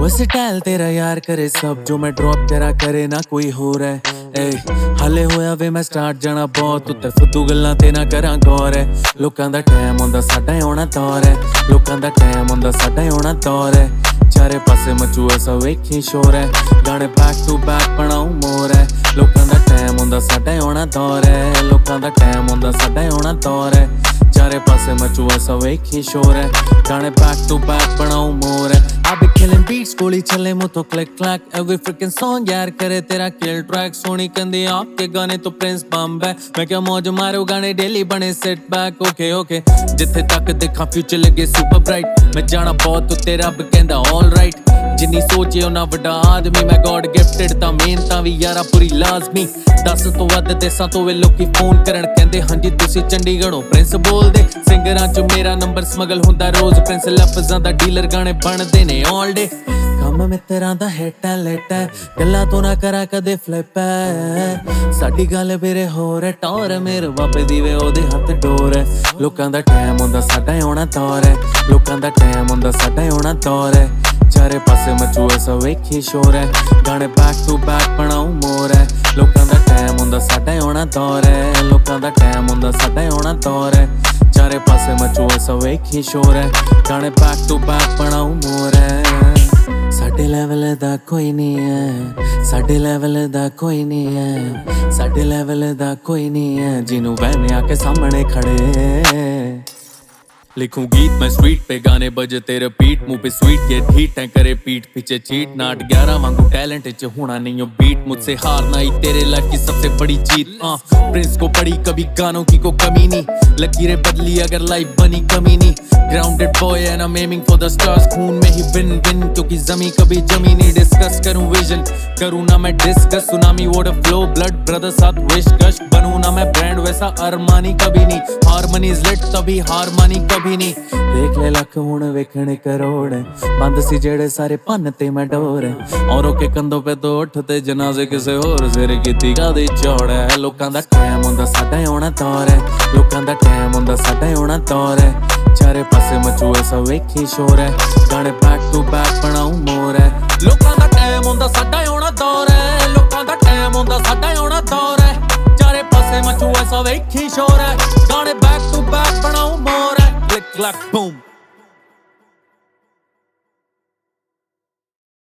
Style तेरा यार करे सब जो मैं ड्रॉप करा करे ना कोई होर है। ए हले होया वे मैं स्टार्ट जाना बहुत उत्ते फुद्दू गल्लां ते ना करां गौर है। लोकां दा टाइम हुंदा साडा आउणा दौर है, लोकां दा टाइम हुंदा साडा आउणा दौर है। चारे पासे मचू ऐसा वेखी शोर है, गाने बैक टू बैक बनाऊं मोर है। लोकां दा टाइम हुंदा साडा आउणा दौर है, लोकां दा टाइम हुंदा साडा आउणा दौर है। चारे पासे मचू ऐसा वेखी शोर है, गाने बैक टू बैक बनाऊं मोर है। I be killing beats, गोली चले मुँह तो click clack every freaking song यार करे तेरा kill track। सोनी कंदी आपके गाने तो प्रिंस बम्ब है, मैं क्या मौज मारू गाने डेली बने सिट बैक। ओके ओके जिथे तक देखा फ्यूचर लगे सुपर ब्राइट, मैं जाना बहुत उत्ते रब कहंदा ऑल राइट। जिन्नी सोचे उन्ना वड्डा आदमी, मैं गॉड गिफ्टेड तां मेहनतां वी यारा पूरी लाजमी। 10 तो वध देसां तो वे लोकी फोन करन कहंदे हां जी तुसी चंडीगढ़ों प्रिंस बोलदे। सिंगरां च मेरा नंबर स्मगल हुंदा रोज, प्रिंस लफ्ज़ां दा डीलर गाने बनदे ने ऑल डे। कम मित्तरां दा हिट है लेट है, गल्लां तो ना करा कदे फ्लिप है। साडी गल मेरे होर है, टौर है मेरे बाबे दी वे ओदे हत्थ डोर है। लोकां दा टाइम हुंदा साडा आउणा दौर है, लोकां दा टाइम हुंदा साडा आउणा दौर है। चारे पासे मचू ऐसा वेखी शोर है, गाने बैक टू बैक बनाऊं मोर है। लोकां दा टाइम हुंदा साडा आउणा दौर है, लोकां दा टाइम हुंदा साडा आउणा दौर है। चारे पासे मचू ऐसा वेखी शोर है, गाने बैक टू बैक बनाऊं मोर है। साडे लेवल दा कोई नहीं है, साडे लेवल दा कोई नहीं है, साडे लेवल दा कोई नहीं है जिन्नू वहमे आके सामने खड़े। लिखूं गीत मैं स्ट्रीट पे, गाने बजते रिपीट, मुंह पे स्वीट के हीट है करे पीठ पीछे चीट। नाट 11 वांगू टैलेंट च होना नहीं हो बीट, मुझसे हारना ही तेरे लाइफ की सबसे बड़ी जीत। प्रिंस को पड़ी कभी गानों की को कमी नहीं, लकीरें बदली अगर लाइफ बनी कमी नहीं। Grounded boy and I am aiming for the stars, खून में ही विन विन क्योंकि जमी कभी जमी नहीं। डिस्कस करूं विजन, करूं ना मैं डिस्कस, सुनामी वोड फ्लो ब्लड ब्रदर साथ विश कश। बनूं ना मैं ब्रांड वैसा अरमानी कभी नहीं, हारमनी इज लिट तभी हार मानी कभी नहीं। देख ले लख हुण वेखणे करोड़ है, बंद सी जेड़े सारे भन्न ते मैं डोर है। औरों के कंधों पे तो उठते जनाजे किसे होर सिर कीती कादी चौड़ है। लोकां दा टाइम हुंदा साडा आउणा दौर है, लोकां दा टाइम हुंदा साडा आउणा दौर है। चारे पासे मचू ऐसा वेखी शोर है, गाने बैक टू बैक बनाऊं मोर है। लोकां दा टाइम हुंदा साडा आउणा दौर है, लोकां दा टाइम हुंदा साडा आउणा दौर है। चारे पासे मचू ऐसा वेखी शोर है, गाने बैक टू बैक बनाऊं मोर है। Click clack boom